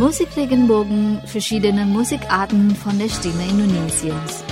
Musikregenbogen, verschiedene Musikarten von der Stimme Indonesiens.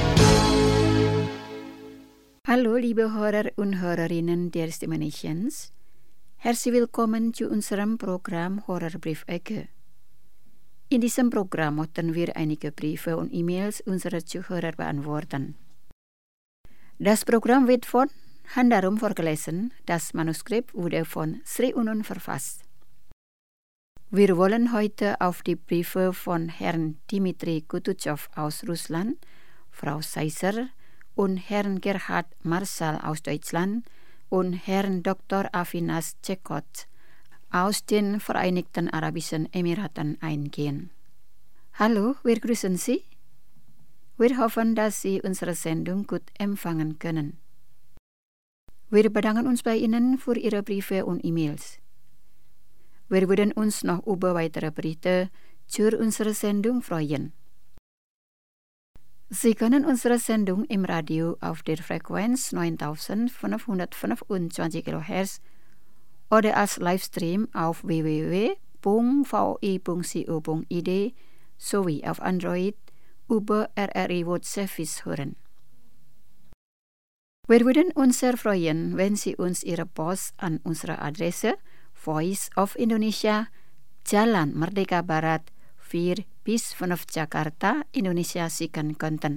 Hallo liebe Hörer und Hörerinnen der Stimme Indonesiens. Herzlich willkommen zu unserem Programm Hörerbriefecke. In diesem Programm möchten wir einige Briefe und E-Mails unserer Zuhörer beantworten. Das Programm wird von Handarum vorgelesen. Das Manuskript wurde von Sri Unun verfasst. Wir wollen heute auf die Briefe von Herrn Dmitri Kutuchow aus Russland, Frau Seiser und Herrn Gerhard Marschall aus Deutschland und Herrn Dr. Avinas Cekot aus den Vereinigten Arabischen Emiraten eingehen. Hallo, wir grüßen Sie. Wir hoffen, dass Sie unsere Sendung gut empfangen können. Wir bedanken uns bei Ihnen für Ihre Briefe und E-Mails. Wir würden uns noch über weitere Berichte zu unserer Sendung freuen. Sie können unsere Sendung im Radio auf der Frequenz 9525 kHz oder als Livestream auf www.vi.co.id sowie auf Android über RRI World Service hören. Wir würden uns sehr freuen, wenn Sie uns Ihre Post an unsere Adresse Voice of Indonesia, Jalan Merdeka Barat 4 bis 5 Jakarta, Indonesia schicken könnten.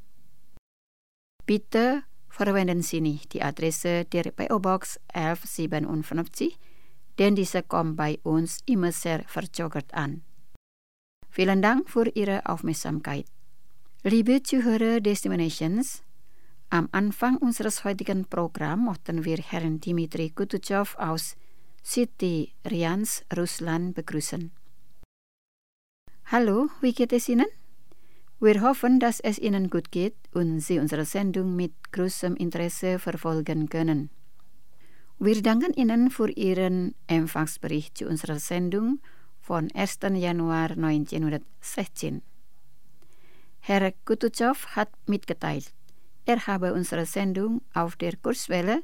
Bitte verwenden Sie nicht die Adresse der PO Box 1157, denn diese kommt bei uns immer sehr verzögert an. Vielen Dank für Ihre Aufmerksamkeit. Liebe Zuhörer des Stimme Indonesiens, am Anfang unseres heutigen Programms möchten wir Herrn Dmitri Kutuchow aus City Rians, Russland begrüßen. Hallo, wie geht es Ihnen? Wir hoffen, dass es Ihnen gut geht und Sie unsere Sendung mit großem Interesse verfolgen können. Wir danken Ihnen für Ihren Empfangsbericht zu unserer Sendung von 1. Januar 1916. Herr Kutuchow hat mitgeteilt, er habe unsere Sendung auf der Kurzwelle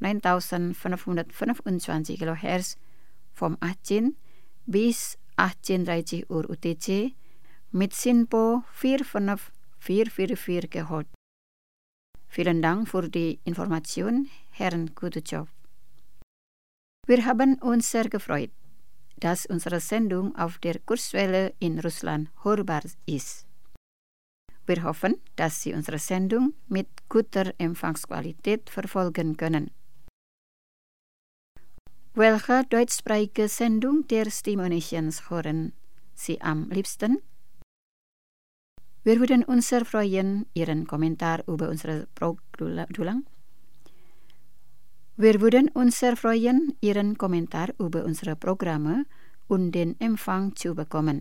9525 kHz vom 18 bis 18:30 Uhr UTC mit SINPO 45444 gehört. Vielen Dank für die Information, Herrn Kutuchow. Wir haben uns sehr gefreut, dass unsere Sendung auf der Kurzwelle in Russland hörbar ist. Wir hoffen, dass Sie unsere Sendung mit guter Empfangsqualität verfolgen können. Welche deutschsprachige Sendung der Stimme Indonesiens hören Sie am liebsten? Wir würden uns sehr freuen, Ihren Kommentar über unsere Programme und den Empfang zu bekommen.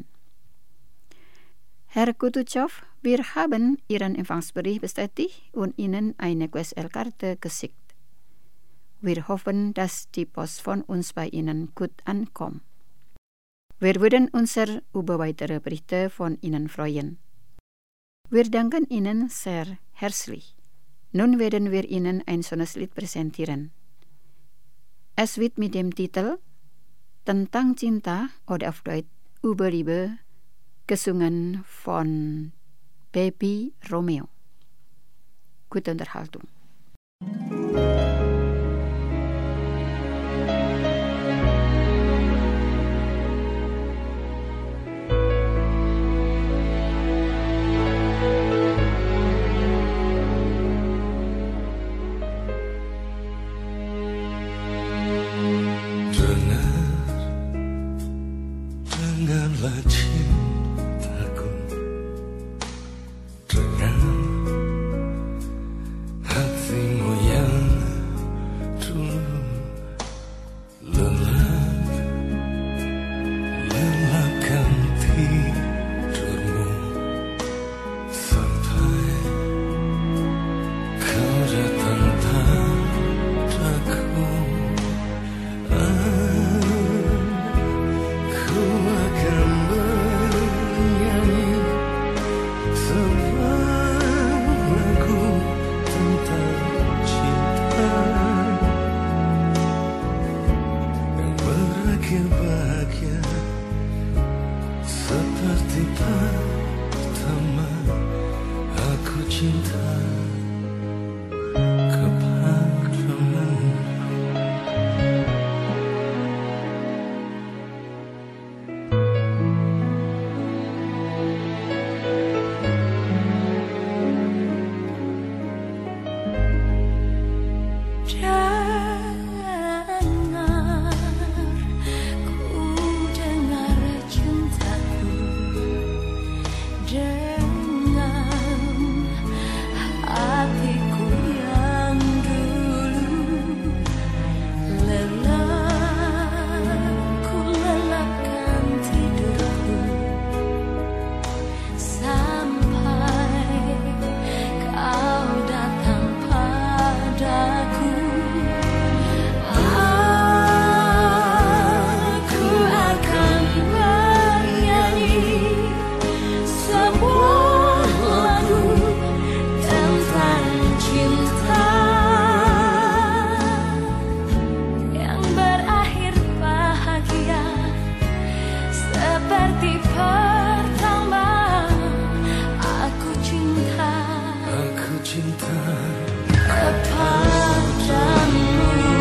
Herr Kutuchow, wir haben Ihren Empfangsbericht bestätigt und Ihnen eine QSL-Karte geschickt. Wir hoffen, dass die Post von uns bei Ihnen gut ankommt. Wir würden uns sehr über weitere Berichte von Ihnen freuen. Wir danken Ihnen sehr herzlich. Nun werden wir Ihnen ein schönes Lied präsentieren. Es wird mit dem Titel Tentang Cinta oder auf Deutsch Über Liebe gesungen von Baby Romeo. Gute Unterhaltung. Dengarlah cintaku, dengar hatimu yang dulu lelahkan tidurmu sampai kau datang padaku. Bahagia Seperti pertama aku cinta kepadamu.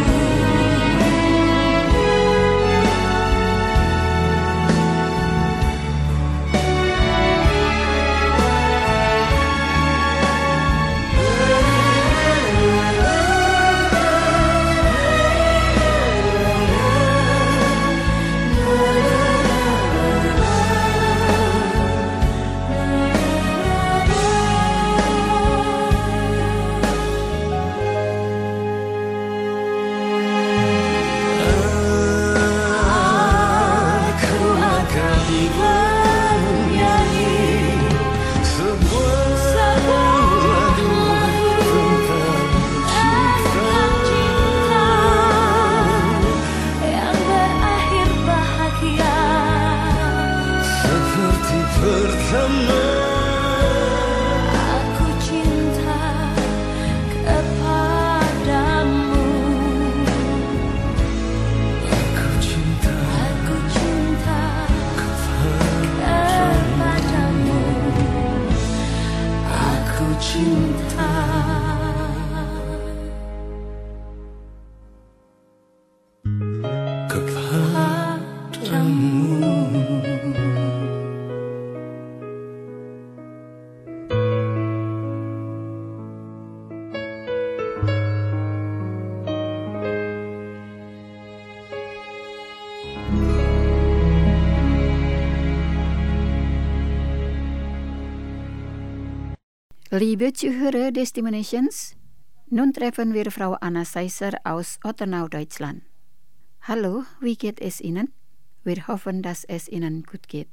Liebe Zuhörer des Stimulations, nun treffen wir Frau Anna Seiser aus Ottenau, Deutschland. Hallo, wie geht es Ihnen? Wir hoffen, dass es Ihnen gut geht.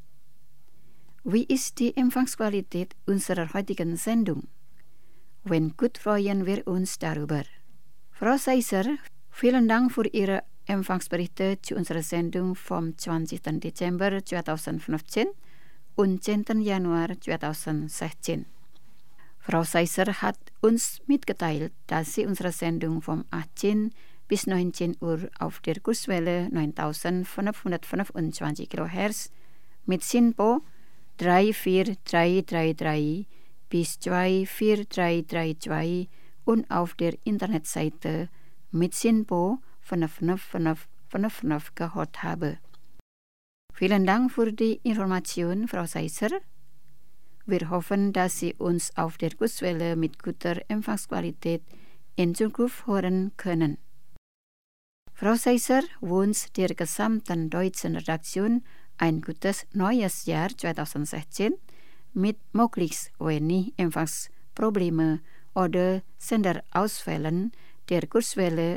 Wie ist die Empfangsqualität unserer heutigen Sendung? Wenn gut, freuen wir uns darüber. Frau Seiser, vielen Dank für Ihre Empfangsberichte zu unserer Sendung vom 20. Dezember 2015 und 10. Januar 2016. Frau Seiser hat uns mitgeteilt, dass sie unsere Sendung vom 18 bis 19 Uhr auf der Kurswelle 9525 kHz mit SINPO 34333 bis 24332 und auf der Internetseite mit SINPO 55555 gehört habe. Vielen Dank für die Information, Frau Seiser. Wir hoffen, dass Sie uns auf der Kurswelle mit guter Empfangsqualität in Zukunft hören können. Frau Seiser wünscht der gesamten deutschen Redaktion ein gutes neues Jahr 2016 mit möglichst wenig Empfangsprobleme oder Senderausfällen der Kurswelle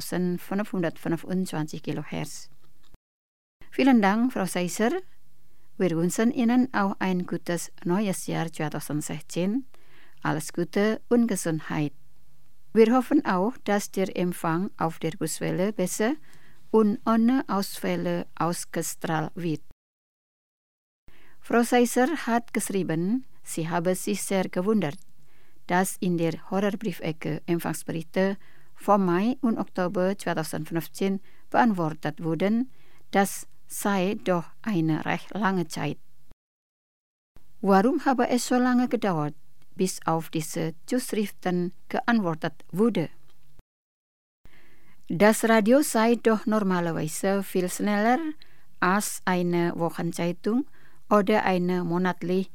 9525 kHz. Vielen Dank, Frau Seiser. Wir wünschen Ihnen auch ein gutes neues Jahr 2016. Alles Gute und Gesundheit. Wir hoffen auch, dass der Empfang auf der Kurswelle besser und ohne Ausfälle ausgestrahlt wird. Frau Seiser hat geschrieben, sie habe sich sehr gewundert, dass in der Horrorbriefecke Empfangsberichte vom Mai und Oktober 2015 beantwortet wurden. Das sei doch eine recht lange Zeit. Warum habe es so lange gedauert, bis auf diese Zuschriften geantwortet wurde? Das Radio sei doch normalerweise viel schneller als eine Wochenzeitung oder eine monatlich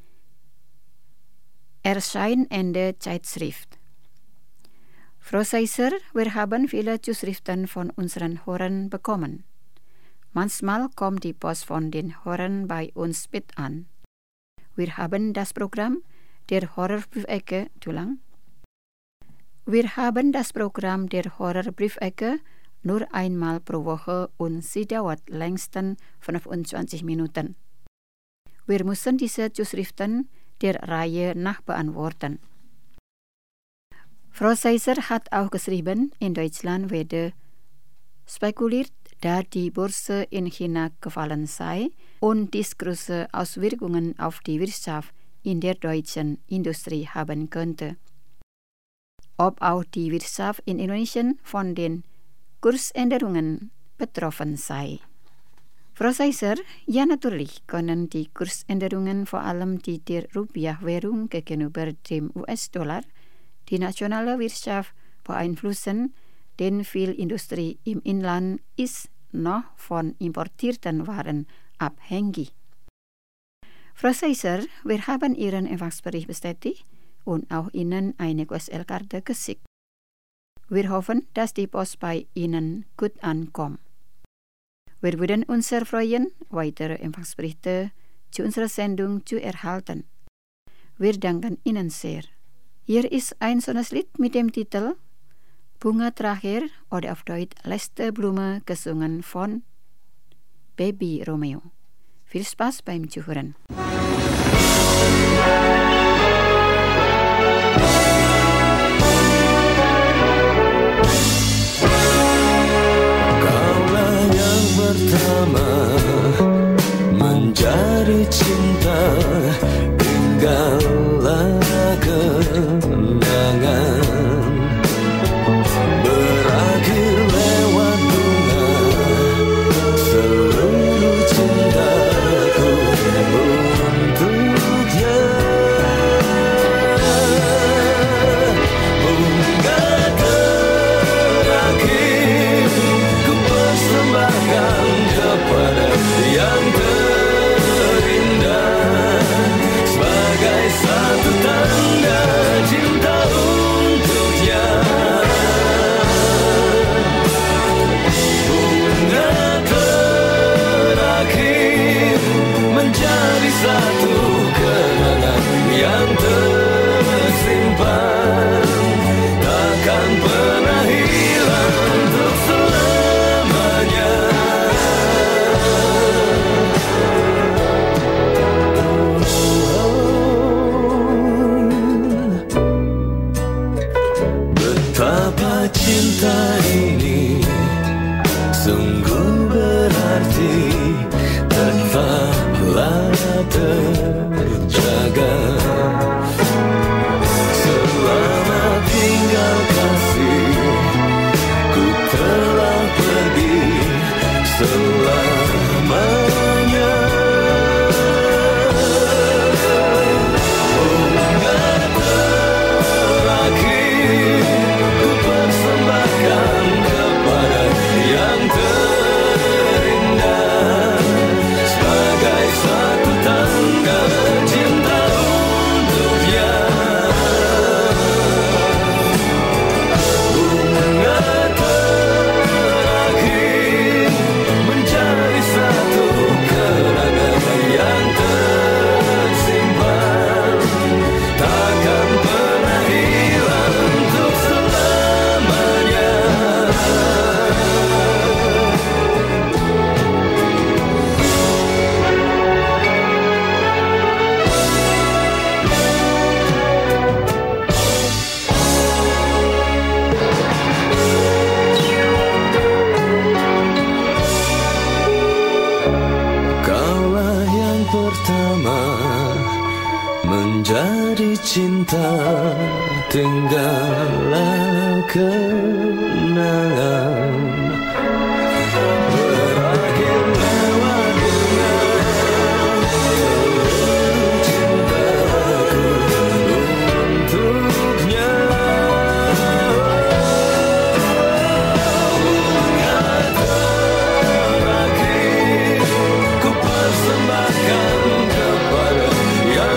erscheinende Zeitschrift. Frau Seiser, wir haben viele Zuschriften von unseren Hörern bekommen. Manchmal kommt die Post von den Hörern bei uns mit an. Wir haben das Programm der Horrorbriefecke nur einmal pro Woche und sie dauert längstens 25 Minuten. Wir müssen diese Zuschriften der Reihe nach beantworten. Frau Seiser hat auch geschrieben, in Deutschland werde spekuliert, da die Börse in China gefallen sei und dies große Auswirkungen auf die Wirtschaft in der deutschen Industrie haben könnte. Ob auch die Wirtschaft in Indonesien von den Kursänderungen betroffen sei. Voorzitter, ja natuurlijk kunnen die koersänderungen vor allem die der Rupiah-Währung gegenüber dem US-Dollar die nationale Wirtschaft beeinflussen, denn viel Industrie im Inland ist noch von importierten Waren abhängig. Voorzitter, wir haben Ihren Empfangsbericht bestätigt und auch Ihnen eine QSL-Karte geschickt. Wir hoffen, dass die Post bei Ihnen gut ankommt. Wir würden uns sehr freuen, weitere Empfangsberichte zu unserer Sendung zu erhalten. Wir danken Ihnen sehr. Hier ist ein Sonnenslied mit dem Titel Bunga Terakhir oder auf Deutsch Letzte Blume, gesungen von Baby Romeo. Viel Spaß beim Zuhören. Kaulah yang pertama menjadi cinta, tinggallah kenangan. Berakhir lewat bunga seluruh cintaku untuknya. Bunga terakhir ku persembahkan kepada yang terindah sebagai satu tanda cinta untuknya. Bunga terakhir menjadi satu kenangan yang tersimpan, takkan pernah hilang untuk selamanya. Betapa cinta ini sungguh berarti, tetaplah terjaga. Selama tinggal kasih, ku telah pergi selamanya. Bunga terakhir ku persembahkan kepada yang terindah sebagai satu tanda cinta untuknya. Bunga terakhir menjadi satu kenangan yang tersimpan, takkan pernah hilang untuk selamanya. Kaulah yang pertama menjadi cinta, tinggallah kenangan. Berakhir lewat bunga seluruh cintaku untuknya. Bunga terakhir ku persembahkan kepada yang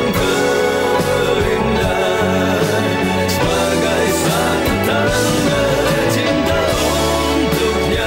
terindah sebagai satu tanda cinta untuknya.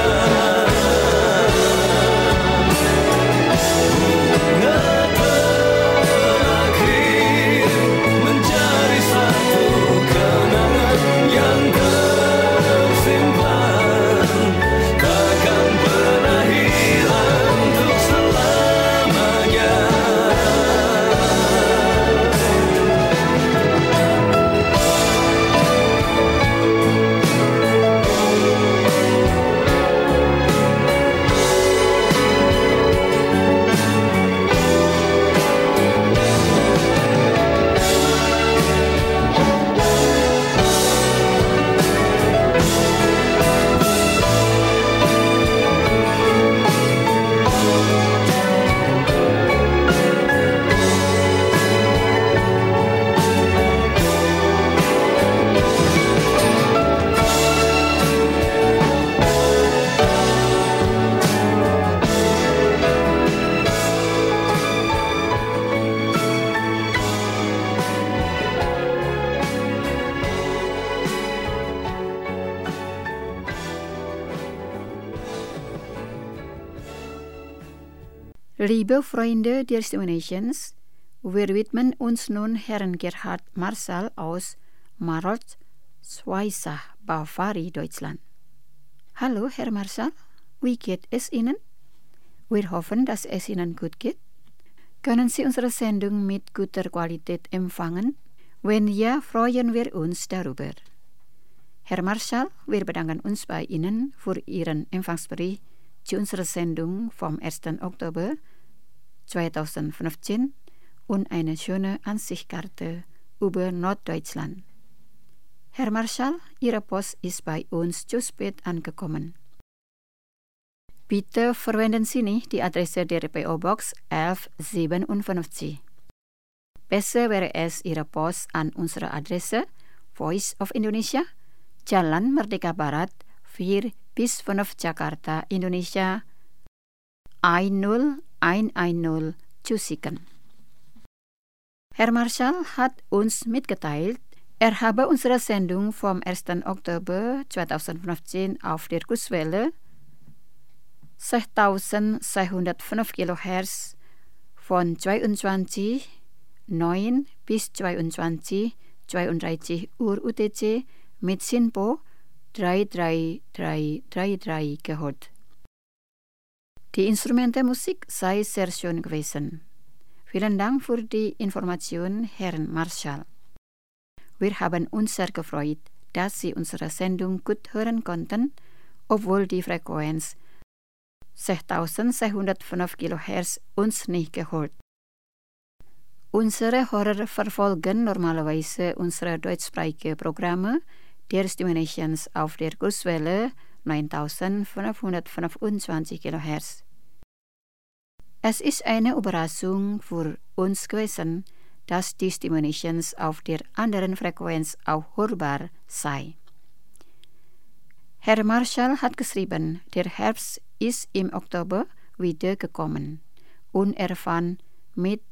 Liebe Freunde der Stimulations, wir widmen uns nun Herrn Gerhard Marschall aus Marolz-Schweissach, Bavaria, Deutschland. Hallo, Herr Marschall, wie geht es Ihnen? Wir hoffen, dass es Ihnen gut geht. Können Sie unsere Sendung mit guter Qualität empfangen? Wenn ja, freuen wir uns darüber. Herr Marschall, wir bedanken uns bei Ihnen für Ihren Empfangsbericht zu unserer Sendung vom 1. Oktober 2015 und eine schöne Ansichtskarte über Norddeutschland. Herr Marschall, Ihre Post ist bei uns zu spät angekommen. Bitte verwenden Sie nicht die Adresse der PO Box 1157. Besser wäre es, Ihre Post an unsere Adresse Voice of Indonesia, Jalan Merdeka Barat 4-5 Jakarta, Indonesia 10110 zu schicken. Herr Marschall hat uns mitgeteilt, er habe unsere Sendung vom 1. Oktober 2015 auf der Kurzwelle 6205 kHz von 22:09 bis 22:32 Uhr UTC mit SINPO 33333 gehört. Die Instrumentenmusik sei sehr schön gewesen. Vielen Dank für die Information, Herrn Marschall. Wir haben uns sehr gefreut, dass Sie unsere Sendung gut hören konnten, obwohl die Frequenz 6205 kHz uns nicht gehört. Unsere Hörer verfolgen normalerweise unsere deutschsprachigen Programme der Stimulations auf der Kurzwelle 9525 kHz. Es ist eine Überraschung für uns gewesen, dass die Stimulations auf der anderen Frequenz auch hörbar sei. Herr Marschall hat geschrieben, der Herbst ist im Oktober wieder gekommen und er fand mit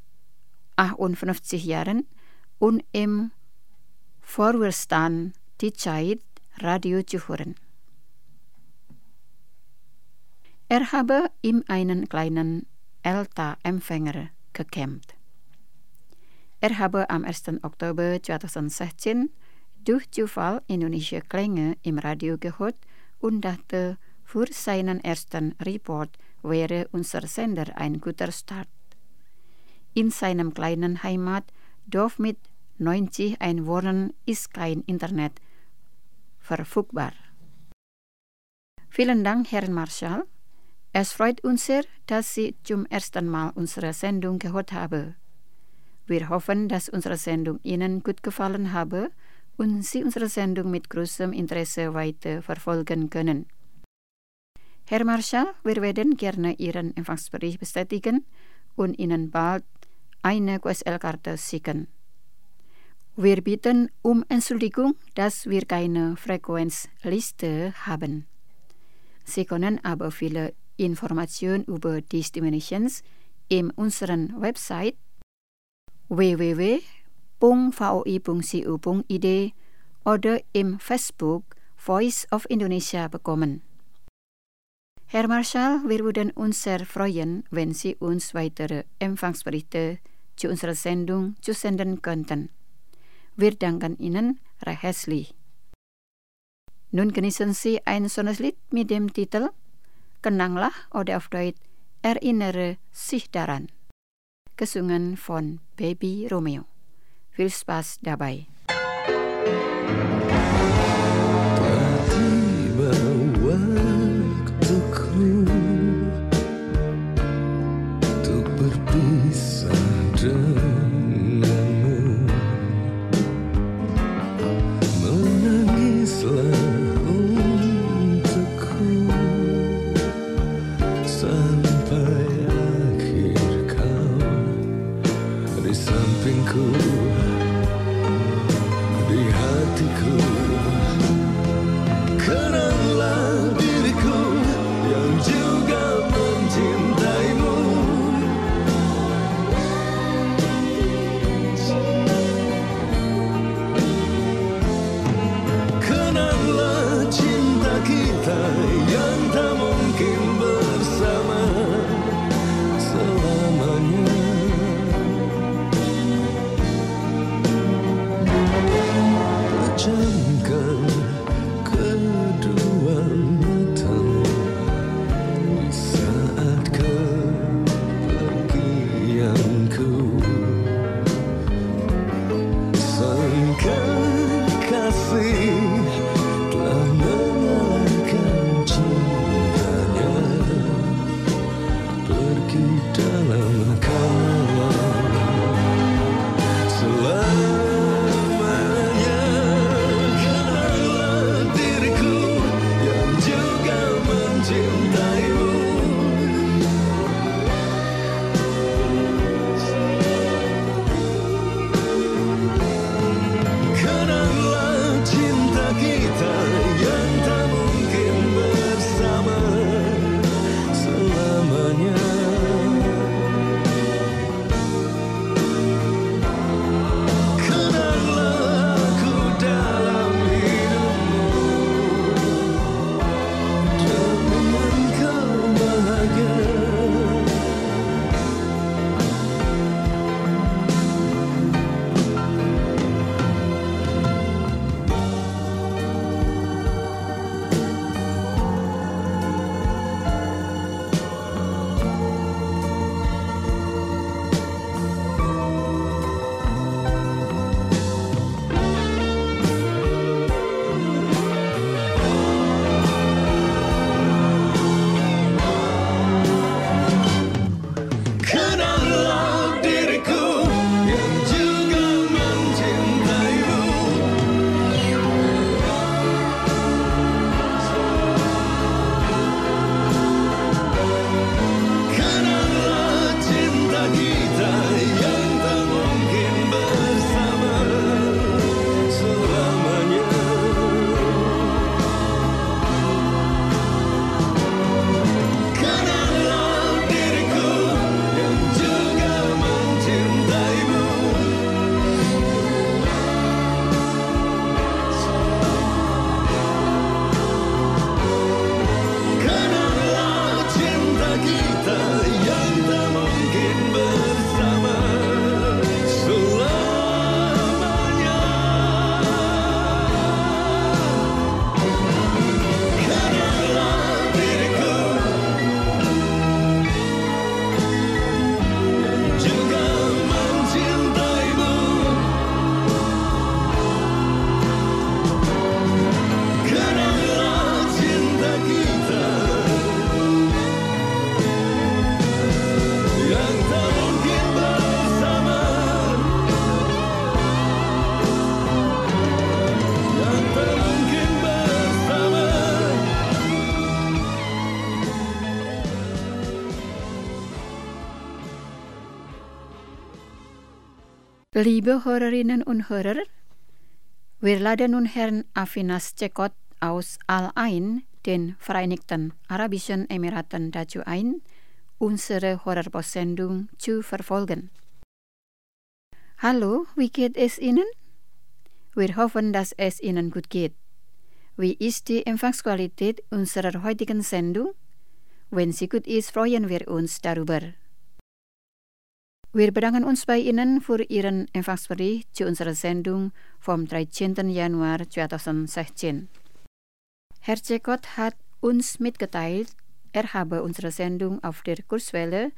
58 Jahren und im Vorruhestand die Zeit, Radio zu hören. Er habe in einen kleinen ELTA-Empfänger gekämpft. Er habe am 1. Oktober 2016 durch Zufall indonesische Klänge im Radio gehört und dachte, für seinen ersten Report wäre unser Sender ein guter Start. In seinem kleinen Heimatdorf mit 90 Einwohnern ist kein Internet verfügbar. Vielen Dank, Herr Marschall. Es freut uns sehr, dass Sie zum ersten Mal unsere Sendung gehört haben. Wir hoffen, dass unsere Sendung Ihnen gut gefallen habe und Sie unsere Sendung mit großem Interesse weiter verfolgen können. Herr Marschall, wir werden gerne Ihren Empfangsbericht bestätigen und Ihnen bald eine QSL-Karte schicken. Wir bitten um Entschuldigung, dass wir keine Frequenzliste haben. Sie können aber viele Informationen über die Stimulations in unserer Website www.voi.cu.id oder im Facebook Voice of Indonesia bekommen. Herr Marschall, wir würden uns sehr freuen, wenn Sie uns weitere Empfangsberichte zu unserer Sendung zusenden könnten. Wir danken Ihnen recht herzlich. Nun genießen Sie ein schönes Lied mit dem Titel Kenanglah oder auf Deutsch Erinnere sich daran, gesungen von Baby Romeo. Viel Spaß dabei. Tiba waktuku untuk berpisah denganmu. Menangislah untukku sampai akhir kau di sampingku, di hatiku. Kenanglah diriku yang juga mencintaimu. dalam kenangan selamanya. Kenanglah diriku yang juga mencintaimu. Kenanglah cinta kita yang tak mungkin bersama selamanya. Kenanglah aku dalam hidupmu demi engkau bahagia. Kenanglah diriku yang juga mencintaimu. Kenanglah cinta kita yang tak mungkin bersama selamanya. Kenanglah diriku yang juga mencintaimu. Kenanglah cinta kita yang tak mungkin bersama selamanya. Kenanglah diriku yang juga mencintaimu. Kenanglah cinta kita yang tak mungkin bersama, yang tak mungkin bersama. Liebe Hörerinnen und Hörer, wir laden nun Herrn Avinas Cekot aus Al-Ain, den Vereinigten Arabischen Emiraten, dazu ein, unsere Horrorpost-Sendung zu verfolgen. Hallo, wie geht es Ihnen? Wir hoffen, dass es Ihnen gut geht. Wie ist die Empfangsqualität unserer heutigen Sendung? Wenn sie gut ist, freuen wir uns darüber. Wir bedanken uns bei Ihnen für Ihren Empfangsbericht zu unserer Sendung vom 13. Januar 2016. Herr Cekot hat uns mitgeteilt, er habe unsere Sendung auf der Kurzwelle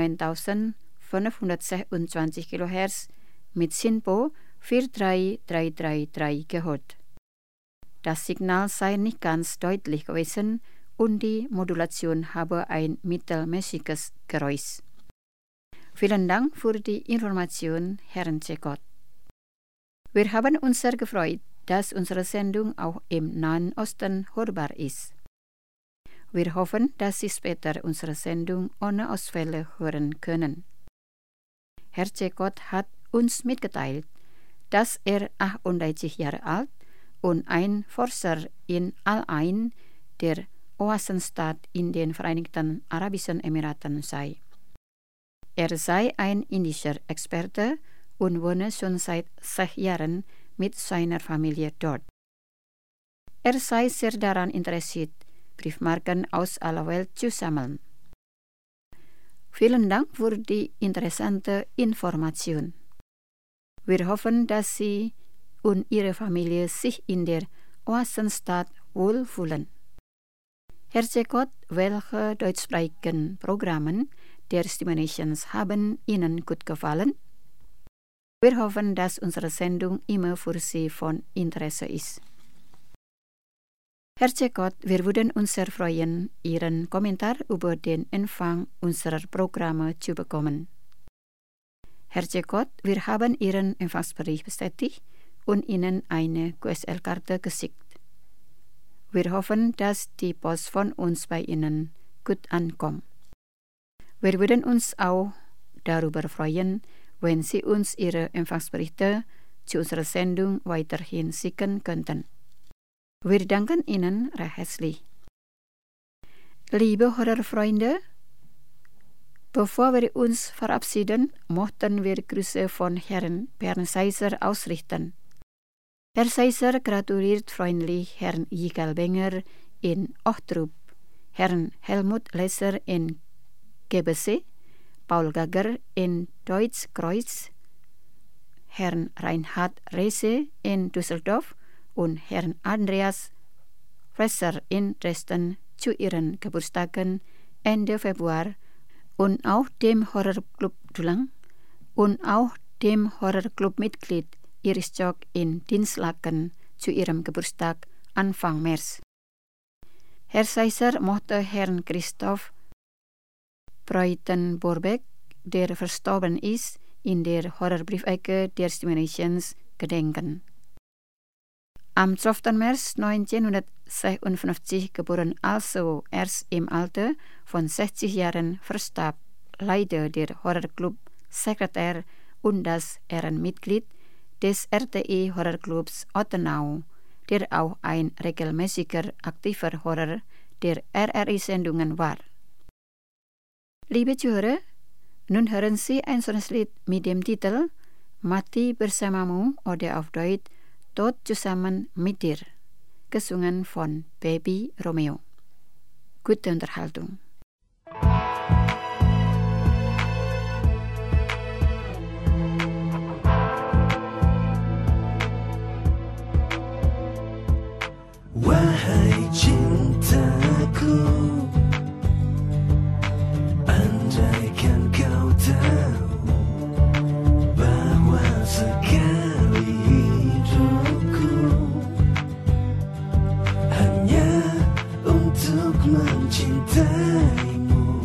9526 kHz mit SINPO 43333 gehört. Das Signal sei nicht ganz deutlich gewesen und die Modulation habe ein mittelmäßiges Geräusch. Vielen Dank für die Information, Herrn Cekot. Wir haben uns sehr gefreut, dass unsere Sendung auch im Nahen Osten hörbar ist. Wir hoffen, dass Sie später unsere Sendung ohne Ausfälle hören können. Herr Cekot hat uns mitgeteilt, dass er 38 Jahre alt und ein Forscher in Al-Ain, der Oasenstadt in den Vereinigten Arabischen Emiraten sei. Er sei ein indischer Experte und wohne schon seit 6 Jahren mit seiner Familie dort. Er sei sehr daran interessiert, Briefmarken aus aller Welt zu sammeln. Vielen Dank für die interessante Information. Wir hoffen, dass Sie und Ihre Familie sich in der Oasenstadt wohlfühlen. Herr Cekot, welche deutschsprachigen Programme der Stimulations haben Ihnen gut gefallen? Wir hoffen, dass unsere Sendung immer für Sie von Interesse ist. Hercekot, wir würden unser freuen, Ihren Kommentar über den Empfang unserer Programme zu bekommen. Hercekot, wir haben Ihren Empfangsbericht bestätigt und Ihnen eine QSL-Karte geschickt. Wir hoffen, dass die Post von uns bei Ihnen gut ankommt. Wir würden uns auch darüber freuen, wenn Sie uns Ihre Empfangsberichte zu unserer Sendung weiterhin schicken könnten. Wir danken Ihnen recht herzlich. Liebe Horrorfreunde, bevor wir uns verabschieden, möchten wir Grüße von Herrn Bernd Seiser ausrichten. Herr Seiser gratuliert freundlich Herrn Yigal Benger in Ochtrup, Herrn Helmut Lesser in GBC, Paul Gager in Deutschkreuz, Herrn Reinhard Reese in Düsseldorf und Herrn Andreas Fresser in Dresden zu ihren Geburtstagen Ende Februar und auch dem Horrorclub Dulang und auch dem Horrorclub-Mitglied Iris Jock in Dinslaken zu ihrem Geburtstag Anfang März. Herr Seiser mochte Herrn Christoph Breutenborbeck, der verstorben ist, in der Horrorbriefecke der Stimme Nations gedenken. Am 12. März 1956 geboren, also erst im Alter von 60 Jahren, verstarb leider der Horrorclub-Sekretär und das Ehrenmitglied des RTI Horrorclubs Ottenau, der auch ein regelmäßiger aktiver Horror der RRI-Sendungen war. Liebe Zuhörer, nun hören Sie ein solches Lied mit dem Titel Mati bersamamu oder auf Deutsch Tod zusammen mit dir, gesungen von Baby Romeo. Gute Unterhaltung. Wahai cintaku, andaikan kau tahu bahwa sekali hidupku hanya untuk mencintaimu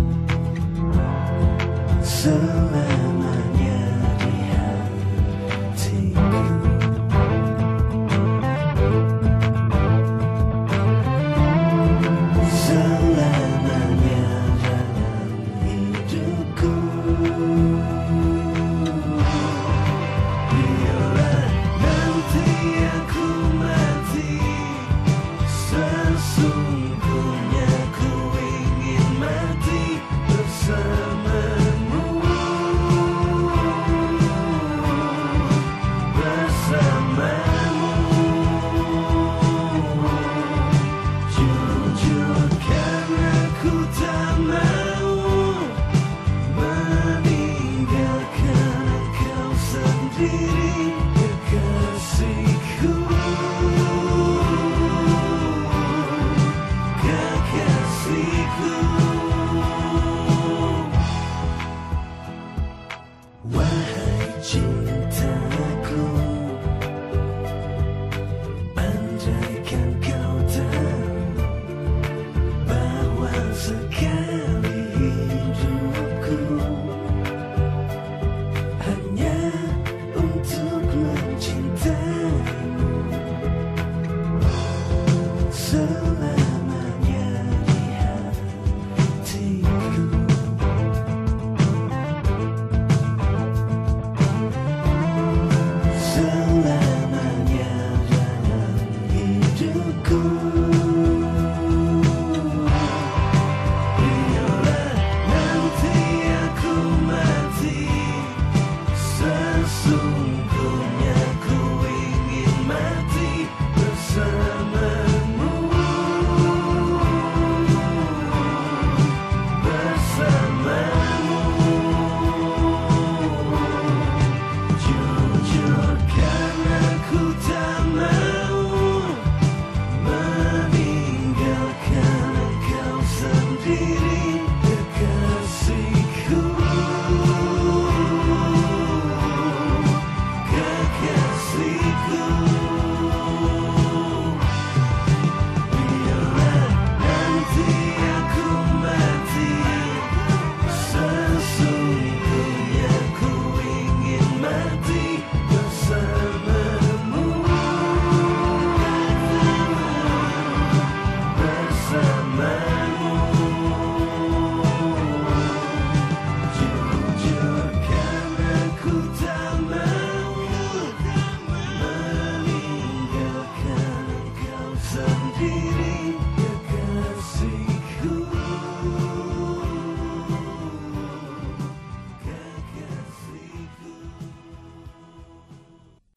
selamanya di hatiku. Selamanya dalam hidupku. Bila nanti aku mati, sesungguhnya ku ingin mati bersamamu. Bersamamu. Jujur karena ku tak mau meninggalkan engkau sendiri, kekasihku. Kekasihku. Wahai cintaku, andaikan kau tahu bahwa sekali hidupku hanya untuk mencintaimu selamanya di hatiku.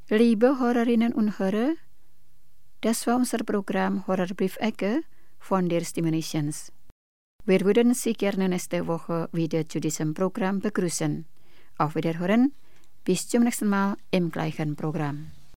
Liebe Hörerinnen und Hörer, das war unser Programm Horrorbriefecke von der Stimme Nations. Wir würden Sie gerne nächste Woche wieder zu diesem Programm begrüßen. Auf Wiederhören, bis zum nächsten Mal im gleichen Programm.